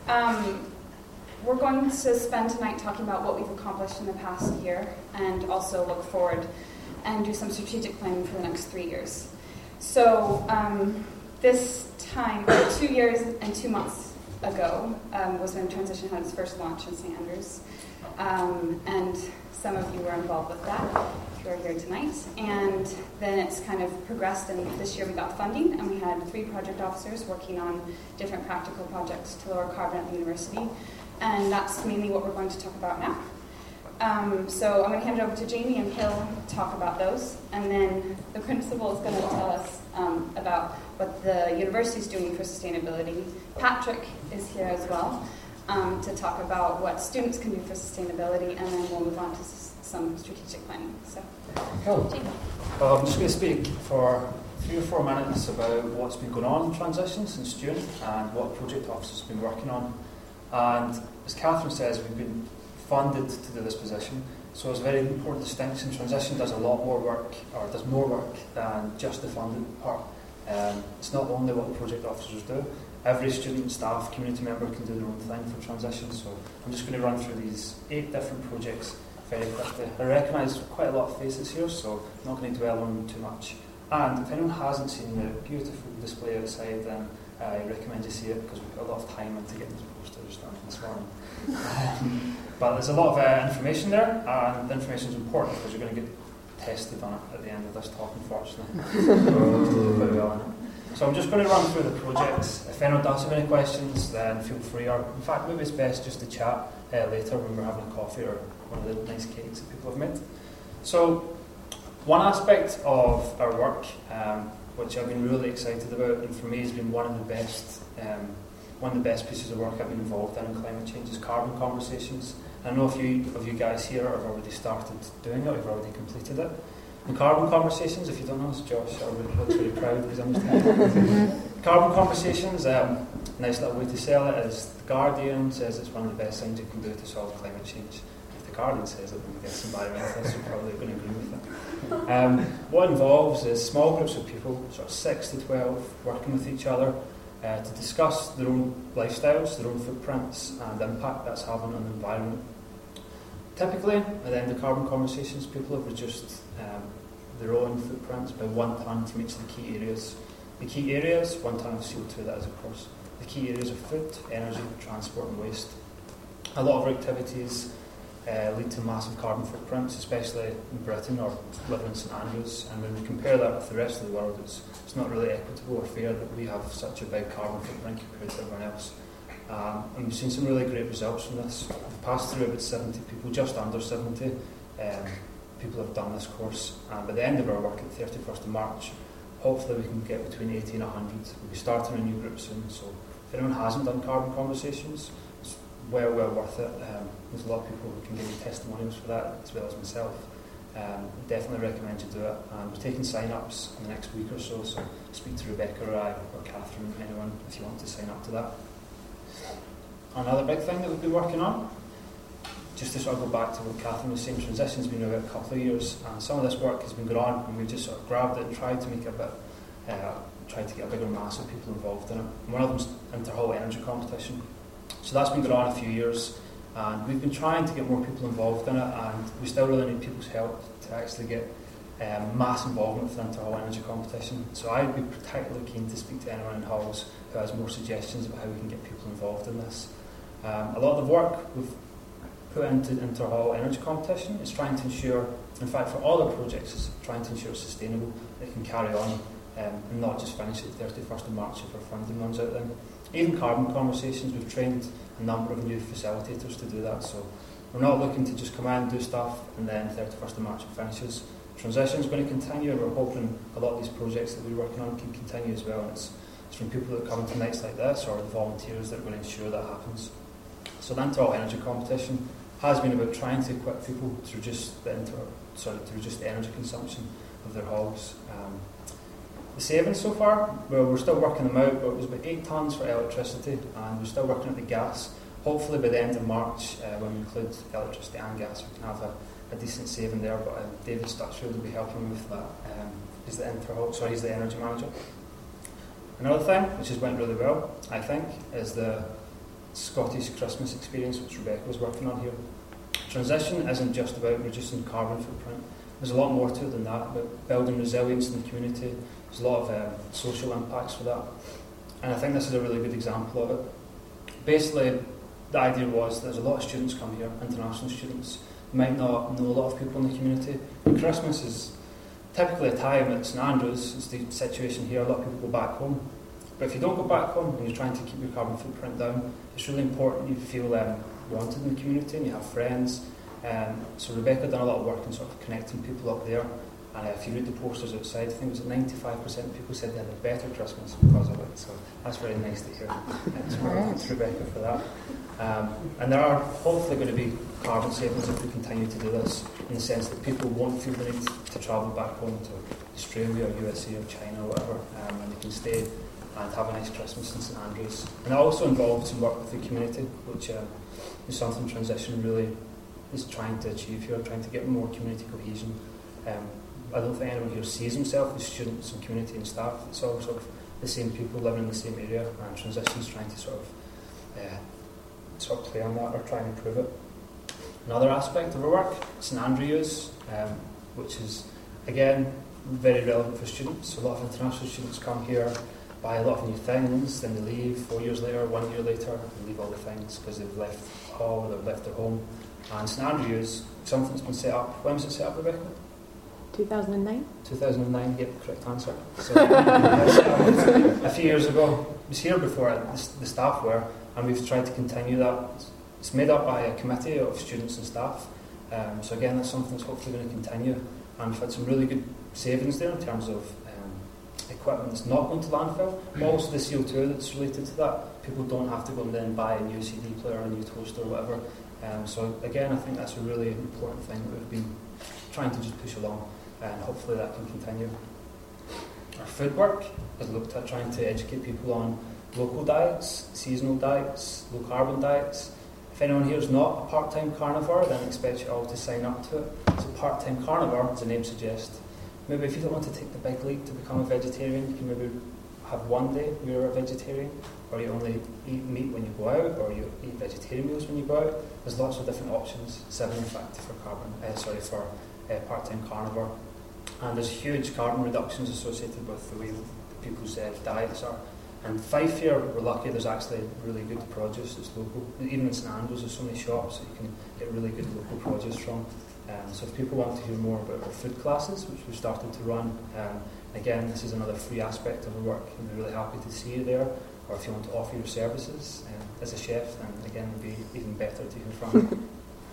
We're going to spend tonight talking about what we've accomplished in the past year and also look forward and do some strategic planning for the next 3 years. So this time, 2 years and 2 months ago, was when Transition had its first launch in St. Andrews. And some of you were involved with that, if you're here tonight. And then it's kind of progressed, and this year we got funding, and we had 3 project officers working on different practical projects to lower carbon at the university. And that's mainly what we're going to talk about now. So I'm going to hand it over to Jamie, and he'll talk about those. And then the principal is going to tell us about what the university is doing for sustainability. Patrick is here as well to talk about what students can do for sustainability, and then we'll move on to some strategic planning. So, Jamie. I'm just going to speak for 3 or 4 minutes about what's been going on in Transition since June and what project officers have been working on. And as Catherine says, we've been funded to do this position, so it's a very important distinction. Transition does a lot more work, or does more work than just the funded part. It's not only what the project officers do. Every student, staff, community member can do their own thing for Transition, so I'm just going to run through these 8 different projects very quickly. I recognise quite a lot of faces here, so I'm not going to dwell on them too much. And if anyone hasn't seen the beautiful display outside, then I recommend you see it, because we've got a lot of time into getting these posters done this morning. But there's a lot of information there, and the information is important because you're going to get tested on it at the end of this talk, unfortunately. So I'm just going to run through the projects. If anyone does have any questions, then feel free, or in fact maybe it's best just to chat later when we're having a coffee or one of the nice cakes that people have made. So one aspect of our work, which I've been really excited about, and for me has been one of the best pieces of work I've been involved in climate change, is carbon conversations. I don't know if you guys here have already started doing it, or you've already completed it. And carbon conversations, if you don't know, it's Josh, looks really proud because I'm just Carbon conversations, nice little way to sell it is The Guardian says it's one of the best things you can do to solve climate change. If The Guardian says it, then I guess some environmentalists are probably going to agree with it. What it involves is small groups of people, sort of 6 to 12, working with each other to discuss their own lifestyles, their own footprints, and the impact that's having on the environment. Typically, at the end of carbon conversations, people have reduced their own footprints by 1 tonne from each of the key areas. The key areas, 1 tonne of CO2 that is, of course. The key areas are food, energy, transport and waste. A lot of our activities lead to massive carbon footprints, especially in Britain or living in St Andrews. And when we compare that with the rest of the world, it's not really equitable or fair that we have such a big carbon footprint compared to everyone else. And we've seen some really great results from this. We've passed through about 70 people, just under 70 people have done this course. And by the end of our work, at the 31st of March, hopefully we can get between 80 and 100. We'll be starting a new group soon, so if anyone hasn't done carbon conversations, it's well worth it. There's a lot of people who can give you testimonials for that, as well as myself. Definitely recommend you do it. We're taking sign-ups in the next week or so, so speak to Rebecca or I, or Catherine, anyone, if you want to sign up to that. Another big thing that we've been working on, just to sort of go back to what Catherine was saying, Transition's been about a couple of years, and some of this work has been going on, and we've just sort of grabbed it and tried to make it a bit, tried to get a bigger mass of people involved in it. And one of them's Inter-Hall Energy Competition. So that's been going on a few years, and we've been trying to get more people involved in it, and we still really need people's help to actually get mass involvement with the Inter-Hall Energy Competition. So I'd be particularly keen to speak to anyone in Halls who has more suggestions about how we can get people involved in this. A lot of the work we've put into Inter-Hall Energy Competition is trying to ensure, in fact for all our projects, is trying to ensure it's sustainable, it can carry on and not just finish at the 31st of March if our funding runs out then. Even carbon conversations, we've trained a number of new facilitators to do that, so we're not looking to just come in and do stuff and then 31st of March it finishes. Transition is going to continue, and we're hoping a lot of these projects that we're working on can continue as well. And it's from people that come to nights like this, or the volunteers that are going to ensure that happens. So the Inter-Hall Energy Competition has been about trying to equip people to reduce the energy consumption of their halls. The savings so far, well, we're still working them out, but it was about 8 tonnes for electricity, and we're still working at the gas. Hopefully by the end of March, when we include electricity and gas, we can have a decent saving there, but David Stutchfield will be helping with that. He's the energy manager. Another thing, which has went really well, I think, is the Scottish Christmas experience, which Rebecca was working on here. Transition isn't just about reducing carbon footprint. There's a lot more to it than that, about building resilience in the community. There's a lot of social impacts for that. And I think this is a really good example of it. Basically, the idea was that there's a lot of students come here, international students, might not know a lot of people in the community. And Christmas is typically a time at St Andrews, it's the situation here, a lot of people go back home. But if you don't go back home and you're trying to keep your carbon footprint down, it's really important you feel wanted in the community and you have friends. So Rebecca done a lot of work in sort of connecting people up there. And if you read the posters outside, I think it was 95% of people said they had a better Christmas because of it. So that's very nice to hear. Thanks Rebecca for that. And there are hopefully going to be carbon savings if we continue to do this, in the sense that people won't feel the need to travel back home to Australia or USA or China or whatever, and they can stay and have a nice Christmas in St Andrews. And it also involves some work with the community, which is something Transition really is trying to achieve here, trying to get more community cohesion. I don't think anyone here sees himself as students and community and staff. It's all sort of the same people living in the same area, and Transition's trying to sort of play on that or try and improve it. Another aspect of our work, St Andrews, which is again very relevant for students. A lot of international students come here, buy a lot of new things, then they leave 4 years later, 1 year later, they leave all the things because they've left home, they've left their home. And St Andrews, something's been set up. When was it set up, Rebecca? 2009? 2009, yep, correct answer. So a few years ago. It was here before the staff were, and we've tried to continue that. It's made up by a committee of students and staff. So again, that's something that's hopefully going to continue. And we've had some really good savings there in terms of equipment that's not going to landfill, but also the CO2 that's related to that. People don't have to go and then buy a new CD player, a new toaster or whatever. So again, I think that's a really important thing that we've been trying to just push along, and hopefully that can continue. Our food work has looked at trying to educate people on local diets, seasonal diets, low carbon diets. If anyone here is not a part-time carnivore, then I expect you all to sign up to it. So part-time carnivore, as the name suggests, maybe if you don't want to take the big leap to become a vegetarian, you can maybe have one day where you're a vegetarian, or you only eat meat when you go out, or you eat vegetarian meals when you go out. There's lots of different options, 7 in fact for part-time carnivore. And there's huge carbon reductions associated with the way people's diets are. And Fife here, we're lucky, there's actually really good produce that's local. Even in St Andrews, there's so many shops that you can get really good local produce from. So if people want to hear more about our food classes, which we've started to run, again, this is another free aspect of our work, and we're really happy to see you there. Or if you want to offer your services as a chef, then again, it would be even better to hear from you.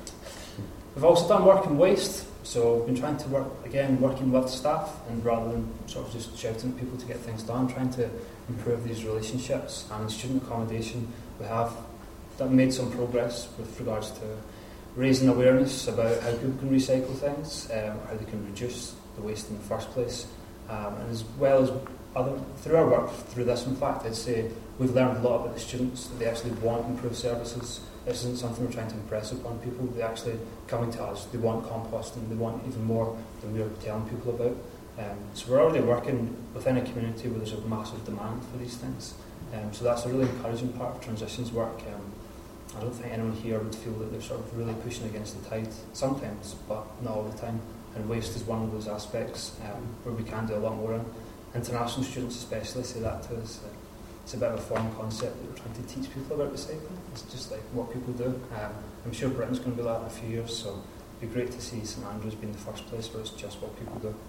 We've also done work in waste, so we've been trying to working with staff, and rather than sort of just shouting at people to get things done, trying to improve these relationships. And in student accommodation, we have made some progress with regards to raising awareness about how people can recycle things, how they can reduce the waste in the first place, and as well as through our work, through this in fact, I'd say we've learned a lot about the students, that they actually want improved services. This isn't something we're trying to impress upon people. They actually coming to us, they want composting, they want even more than we're telling people about. So we're already working within a community where there's a massive demand for these things. So that's a really encouraging part of Transition's work. I don't think anyone here would feel that they're sort of really pushing against the tide sometimes, but not all the time. And waste is one of those aspects where we can do a lot more in. International students especially say that to us. It's a bit of a foreign concept that we're trying to teach people about recycling. It's just like what people do. I'm sure Britain's going to be like that in a few years, so it'd be great to see St Andrews being the first place where it's just what people do.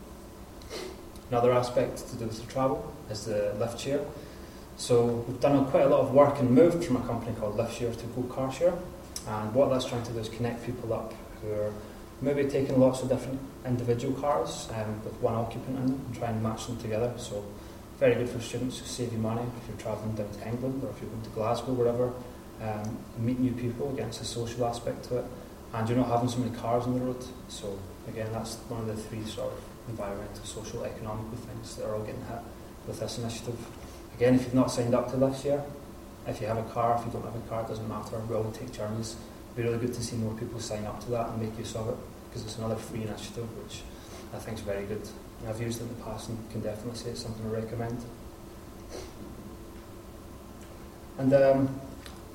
Another aspect to do with the travel is the lift share. So we've done quite a lot of work and moved from a company called LiftShare to Go Car Share, and what that's trying to do is connect people up who are maybe taking lots of different individual cars with one occupant in them and try and match them together. So very good for students to save you money if you're travelling down to England or if you're going to Glasgow, wherever. Meet new people, again, it's a social aspect to it, and you're not having so many cars on the road. So again, that's one of the three sort of environmental, social, economical things that are all getting hit with this initiative. Again, if you've not signed up to LiftShare, if you have a car, if you don't have a car, it doesn't matter, we all take journeys. It'd be really good to see more people sign up to that and make use of it, because it's another free initiative which I think is very good. I've used it in the past and can definitely say it's something I recommend. And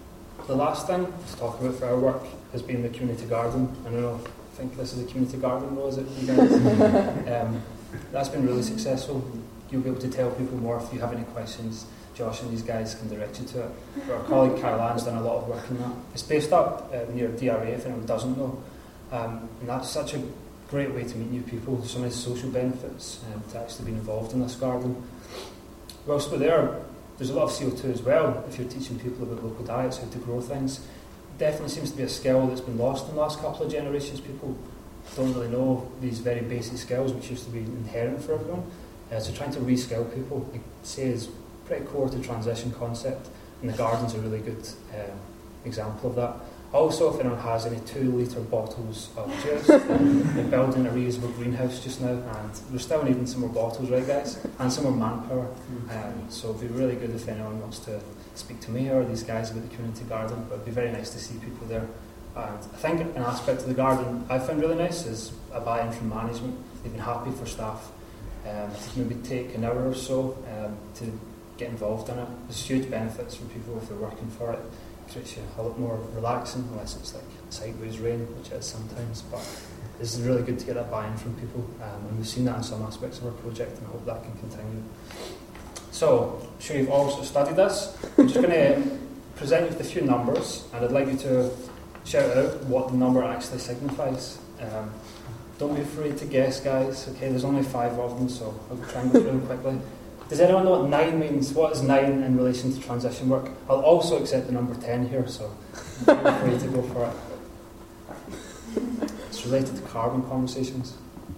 the last thing to talk about for our work has been the community garden. I think this is a community garden, though, is it, you guys? That's been really successful. You'll be able to tell people more if you have any questions. Josh and these guys can direct you to it. But our colleague Carol Ann's done a lot of work in that. It's based up near DRA, if anyone doesn't know. And that's such a great way to meet new people. There's so many social benefits to actually being involved in this garden. Whilst we're there, there's a lot of CO2 as well. If you're teaching people about local diets, how to grow things, it definitely seems to be a skill that's been lost in the last couple of generations. People don't really know these very basic skills which used to be inherent for everyone. So trying to reskill people, I'd say, is pretty core to transition concept, and the garden's a really good example of that. Also, if anyone has any 2-litre bottles of juice, we're building a reusable greenhouse just now, and we're still needing some more bottles, right guys? And some more manpower. So it'd be really good if anyone wants to speak to me or these guys about the community garden, but it'd be very nice to see people there. And I think an aspect of the garden I found really nice is a buy-in from management. They've been happy for staff to maybe take an hour or so to get involved in it. There's huge benefits for people if they're working for it. It creates you a lot more relaxing, unless it's like sideways rain, which it is sometimes. But it's really good to get that buy-in from people, and we've seen that in some aspects of our project, and I hope that can continue. So, I'm sure you've all studied this. I'm just going to present you with a few numbers, and I'd like you to shout out what the number actually signifies. Don't be afraid to guess, guys. Okay, there's only 5 of them, so I'll try and go through them quickly. Does anyone know what 9 means? What is 9 in relation to transition work? I'll also accept the number 10 here, so don't be afraid to go for it. It's related to carbon conversations.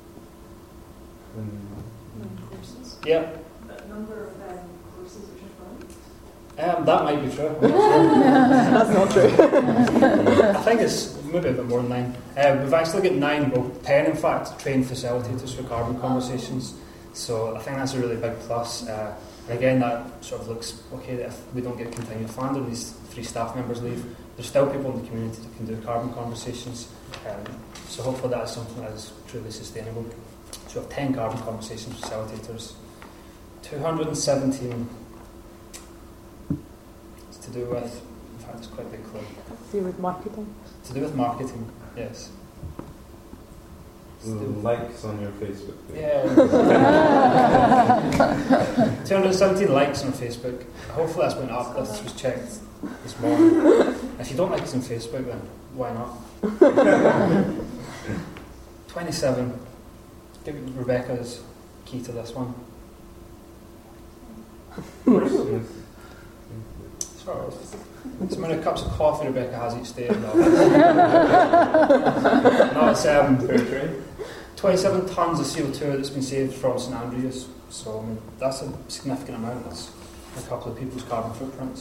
Courses? Yeah. The number of courses which are run? That might be true. I'm not sure. That's not true. I think it's maybe a bit more than 9. We've actually got 9, well 10 in fact, trained facilitators for carbon conversations. So I think that's a really big plus. And again, that sort of looks okay that if we don't get continued funding, these 3 staff members leave, there's still people in the community that can do carbon conversations. So hopefully that is something that is truly sustainable. So we have 10 carbon conversations facilitators. 217 it's to do with, in fact it's quite a big clue. To do with marketing. To do with marketing, yes. Likes on your Facebook page. Yeah. 217 likes on Facebook. Hopefully that's went up. This was checked this morning. If you don't like us on Facebook, then why not? 27. Give Rebecca's key to this one. Sort of. It's how many cups of coffee Rebecca has each day. No, it's 27 tonnes of CO2 that's been saved from St Andrews. So I mean, that's a significant amount. That's a couple of people's carbon footprints.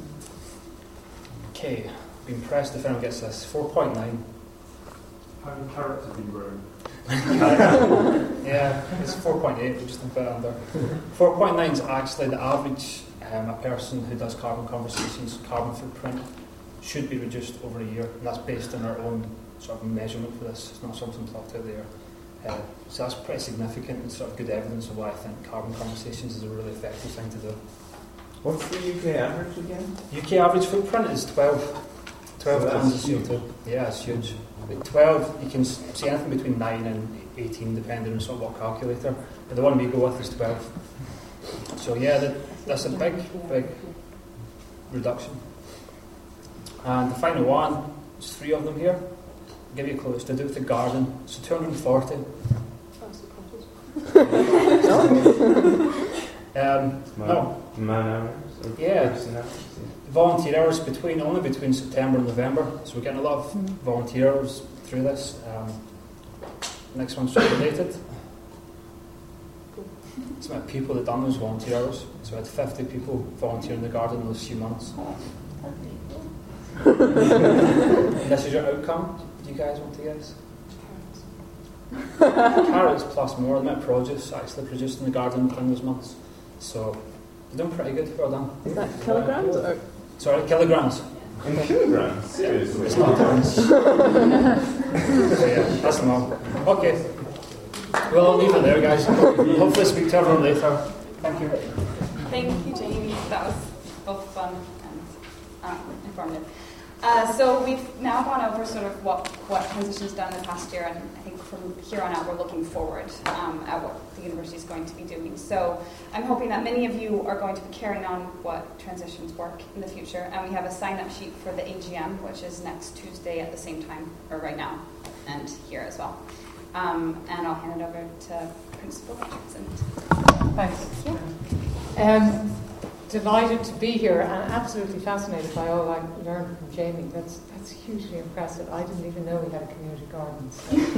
Okay, be impressed if anyone gets this. 4.9. How many carrots have been grown? Yeah, it's 4.8, just a bit under. 4.9 is actually the average. A person who does carbon conversations, carbon footprint should be reduced over a year, and that's based on our own sort of measurement for this. It's not something plucked out there. So that's pretty significant and sort of good evidence of why I think carbon conversations is a really effective thing to do. What's the UK average again? UK average footprint is 12 So tonnes of CO2. Yeah, it's huge. Like 12, you can see anything between 9 and 18 depending on sort of what calculator. But the one we go with is 12. So yeah, that's a big reduction. And the final one, there's 3 of them here. I'll give you a clue, it's to do with the garden. So 240. No. Man hours? Yeah. Volunteer hours only between September and November. So we're getting a lot of volunteer hours through this. Next one's related. It's about people that done those volunteer hours. So we had 50 people volunteer in the garden in those few months. This is your outcome. Do you guys want to guess? Carrots plus more. The amount of produce actually produced in the garden in those months. So you're doing pretty good. Well done. Is that kilograms or? Sorry, kilograms. In kilograms? Seriously? It's not tons. So yeah, that's enough. Okay. Well, I'll leave it there, guys. Hopefully speak to everyone later. Thank you. Thank you, Jamie. That was both fun and informative. So we've now gone over sort of what transition's done in the past year, and I think from here on out we're looking forward at what the university is going to be doing. So I'm hoping that many of you are going to be carrying on what transitions work in the future, and we have a sign-up sheet for the AGM, which is next Tuesday at the same time, or right now, and here as well. And I'll hand it over to Principal Richardson. Thanks. Yeah. Delighted to be here and absolutely fascinated by all I learned from Jamie. That's hugely impressive. I didn't even know we had a community garden.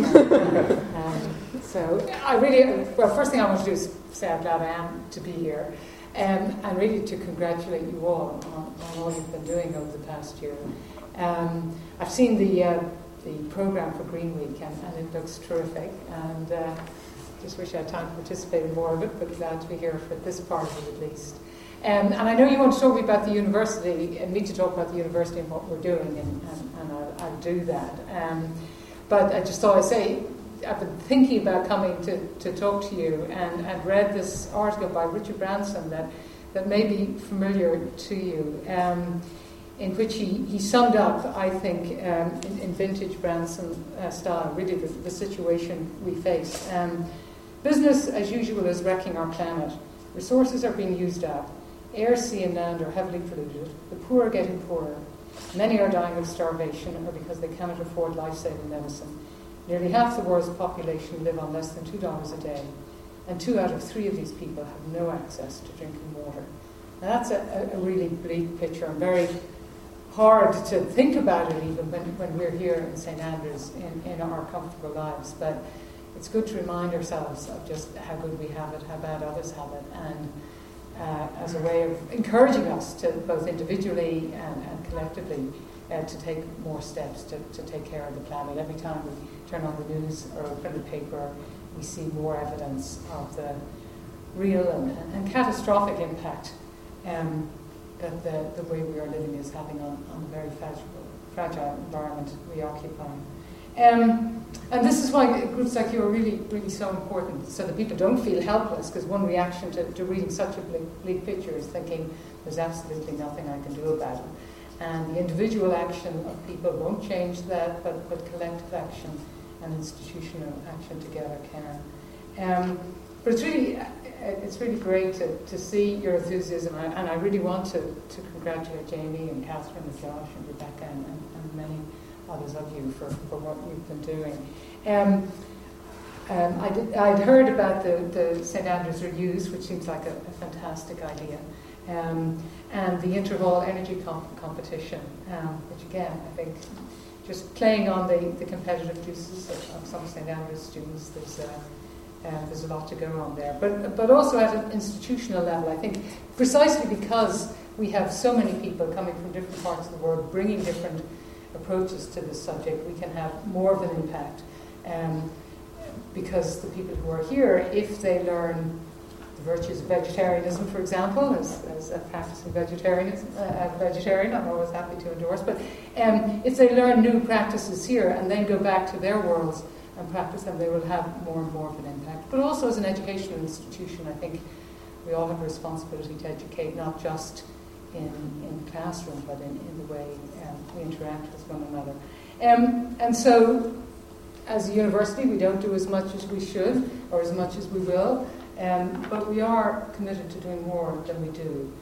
So I really, well, first thing I want to do is say how glad I am to be here, and really to congratulate you all on all you've been doing over the past year. I've seen the programme for Green Week and it looks terrific, and just wish I had time to participate in more of it, but glad to be here for this part of it at least. And I know you want to talk to me about the university, and me to talk about the university and what we're doing, and I'll do that. But I just thought I'd say, I've been thinking about coming to talk to you, and I've read this article by Richard Branson that may be familiar to you, in which he summed up, I think, in vintage Branson style, really the situation we face. Business, as usual, is wrecking our planet. Resources are being used up. Air, sea and land are heavily polluted. The poor are getting poorer. Many are dying of starvation or because they cannot afford life-saving medicine. Nearly half the world's population live on less than $2 a day, and 2 out of 3 of these people have no access to drinking water. Now that's a really bleak picture, and very hard to think about it even when we're here in St Andrews in our comfortable lives. But it's good to remind ourselves of just how good we have it, how bad others have it, and as a way of encouraging us to both individually and collectively to take more steps to take care of the planet. Every time we turn on the news or open the paper, we see more evidence of the real and catastrophic impact that the way we are living is having on the very fragile environment we occupy. And this is why groups like you are really, really so important, so that people don't feel helpless, because one reaction to reading such a bleak picture is thinking there's absolutely nothing I can do about it. And the individual action of people won't change that, but collective action and institutional action together can. But it's really great to see your enthusiasm, and I really want to congratulate Jamie and Catherine and Josh and Rebecca and many others of you for what you've been doing. I'd heard about the St Andrews Reviews, which seems like a fantastic idea, and the Interhall Energy Competition, which again, I think, just playing on the competitive juices of some St Andrews students, there's a lot to go on there. But also at an institutional level, I think, precisely because we have so many people coming from different parts of the world, bringing different approaches to this subject, we can have more of an impact. Because the people who are here, if they learn the virtues of vegetarianism, for example, as a practicing vegetarian, I'm always happy to endorse, but if they learn new practices here and then go back to their worlds and practice them, they will have more and more of an impact. But also as an educational institution, I think we all have a responsibility to educate, not just in the classroom, but in the way we interact with one another. And so, as a university, we don't do as much as we should, or as much as we will, but we are committed to doing more than we do.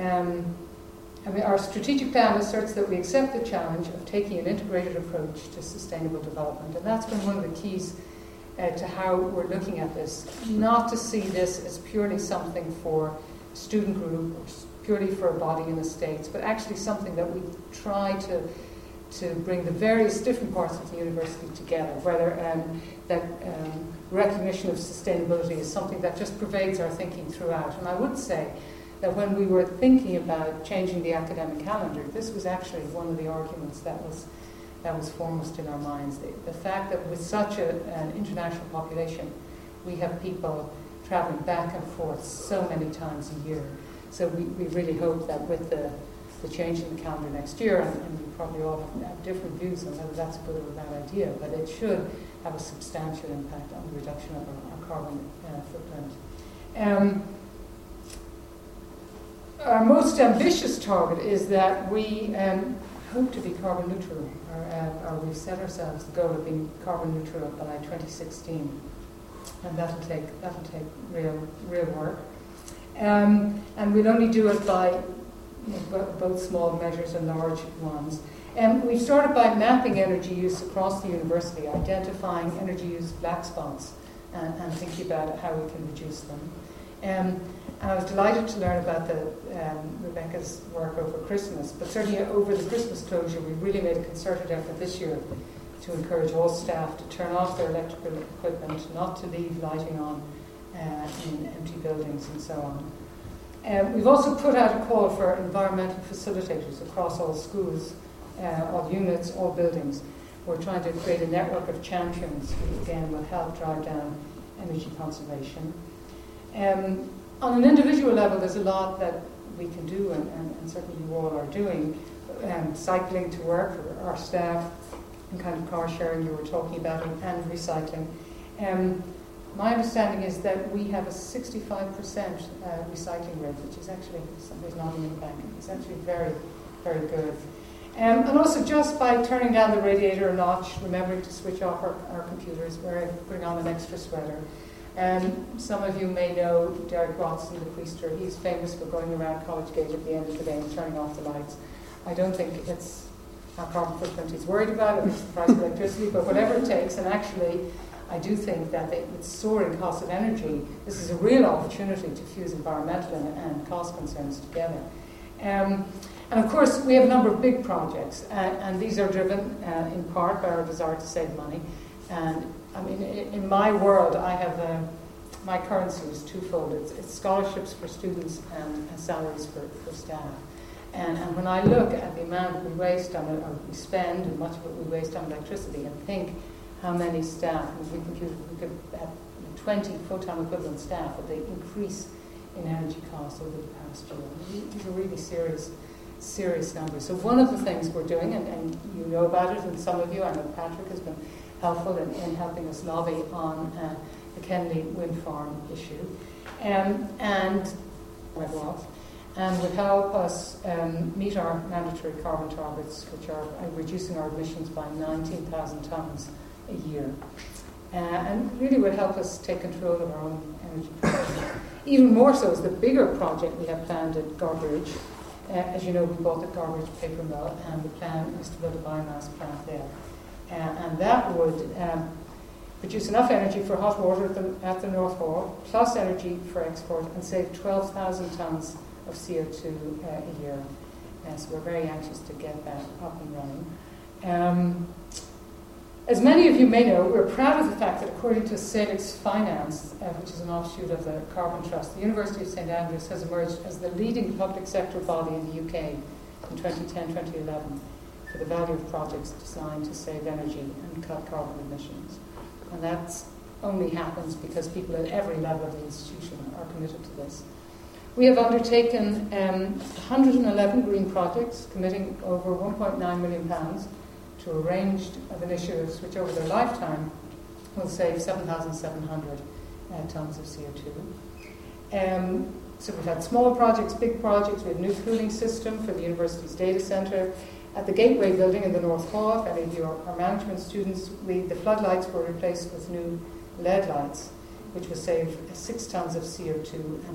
Our strategic plan asserts that we accept the challenge of taking an integrated approach to sustainable development, and that's been one of the keys to how we're looking at this. Not to see this as purely something for a student group, or purely for a body in the States, but actually something that we try to bring the various different parts of the university together, whether that recognition of sustainability is something that just pervades our thinking throughout. And I would say that when we were thinking about changing the academic calendar, this was actually one of the arguments that was foremost in our minds. The fact that with such an international population, we have people traveling back and forth so many times a year. So we really hope that with the change in the calendar next year, and we probably all have different views on whether that's a good or a bad idea, but it should have a substantial impact on the reduction of our carbon footprint. Our most ambitious target is that we hope to be carbon neutral, or we've set ourselves the goal of being carbon neutral by 2016, and that'll take real work. And we'll only do it by both small measures and large ones. We've started by mapping energy use across the university, identifying energy use black spots, and thinking about how we can reduce them. And I was delighted to learn about Rebecca's work over Christmas, but certainly over the Christmas closure, we really made a concerted effort this year to encourage all staff to turn off their electrical equipment, not to leave lighting on in empty buildings and so on. We've also put out a call for environmental facilitators across all schools, all units, all buildings. We're trying to create a network of champions who, again, will help drive down energy conservation. On an individual level, there's a lot that we can do, and certainly you all are doing. Cycling to work for our staff, and kind of car sharing you were talking about, and recycling. My understanding is that we have a 65% recycling rate, which is actually, somebody's nodding in the back, it's actually very, very good. And also just by turning down the radiator a notch, remembering to switch off our computers, putting on an extra sweater. Some of you may know Derek Watson, the Priester. He's famous for going around College Gate at the end of the day and turning off the lights. I don't think it's our carbon footprint he's worried about, it's the price of electricity, but whatever it takes. And actually, I do think that with soaring costs of energy, this is a real opportunity to fuse environmental and cost concerns together. And of course, we have a number of big projects, and these are driven in part by our desire to save money. And I mean, in my world, I have my currency is twofold. It's scholarships for students and salaries for staff. And when I look at the amount we waste on it, or we spend, and much of it we waste on electricity, and think how many staff, if we could have 20 full-time equivalent staff, that they increase in energy costs over the past year. These are really serious numbers. So one of the things we're doing, and you know about it, and some of you, I know Patrick has been helpful in helping us lobby on the Kenley wind farm issue, and would help us meet our mandatory carbon targets, which are reducing our emissions by 19,000 tonnes a year, and really would help us take control of our own energy production. Even more so is the bigger project we have planned at Gorbridge. As you know, we bought the Gorbridge paper mill, and the plan is to build a biomass plant there. And that would produce enough energy for hot water at the North Hall, plus energy for export, and save 12,000 tonnes of CO2 a year. So we're very anxious to get that up and running. As many of you may know, we're proud of the fact that according to Salix Finance, which is an offshoot of the Carbon Trust, the University of St Andrews has emerged as the leading public sector body in the UK in 2010-2011 for the value of projects designed to save energy and cut carbon emissions. And that only happens because people at every level of the institution are committed to this. We have undertaken 111 green projects, committing over £1.9 million to a range of initiatives which over their lifetime will save 7,700 tonnes of CO2. So we've had small projects, big projects. We have a new cooling system for the university's data centre. At the Gateway building in the North Hall, if any of you are management students, the floodlights were replaced with new LED lights, which will save 6 tonnes of CO2 and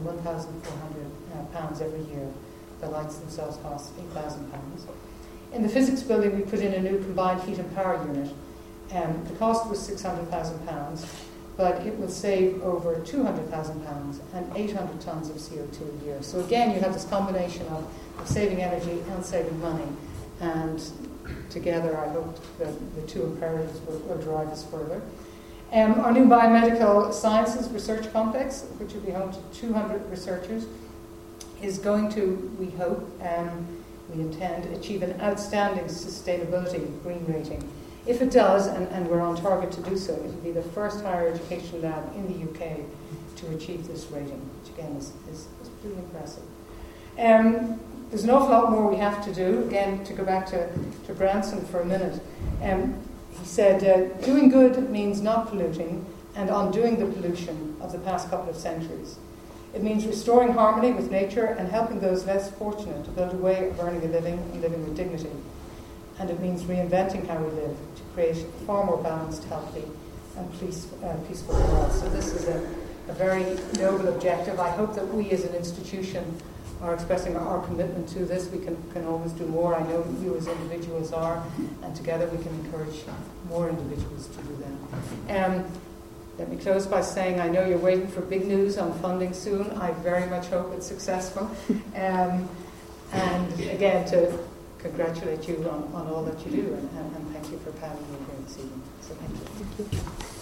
£1,400 every year. The lights themselves cost £8,000. In the physics building, we put in a new combined heat and power unit. The cost was £600,000, but it will save over £200,000 and 800 tonnes of CO2 a year. So again, you have this combination of saving energy and saving money. And together, I hope that the two imperatives will drive us further. Our new biomedical sciences research complex, which will be home to 200 researchers, is going to, we hope, we intend, achieve an outstanding sustainability green rating. If it does, and we're on target to do so, it will be the first higher education lab in the UK to achieve this rating, which again is pretty impressive. There's an awful lot more we have to do. Again, to go back to Branson for a minute. He said, doing good means not polluting and undoing the pollution of the past couple of centuries. It means restoring harmony with nature and helping those less fortunate to build a way of earning a living and living with dignity. and it means reinventing how we live to create a far more balanced, healthy and peaceful world. So this is a very noble objective. I hope that we as an institution are expressing our commitment to this. We can always do more. I know you as individuals are, and together we can encourage more individuals to do that. Let me close by saying I know you're waiting for big news on funding soon. I very much hope it's successful. And again, to congratulate you on all that you do, and thank you for having me here this evening. So thank you.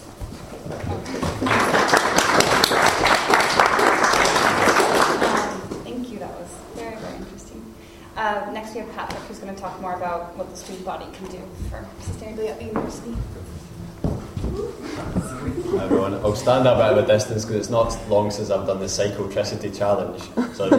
Thank you, that was very, very interesting. Next we have Patrick, who's going to talk more about what the student body can do for sustainability at the university. Hi everyone, I'll stand a bit of a distance because it's not long since I've done the Cyclotricity challenge, so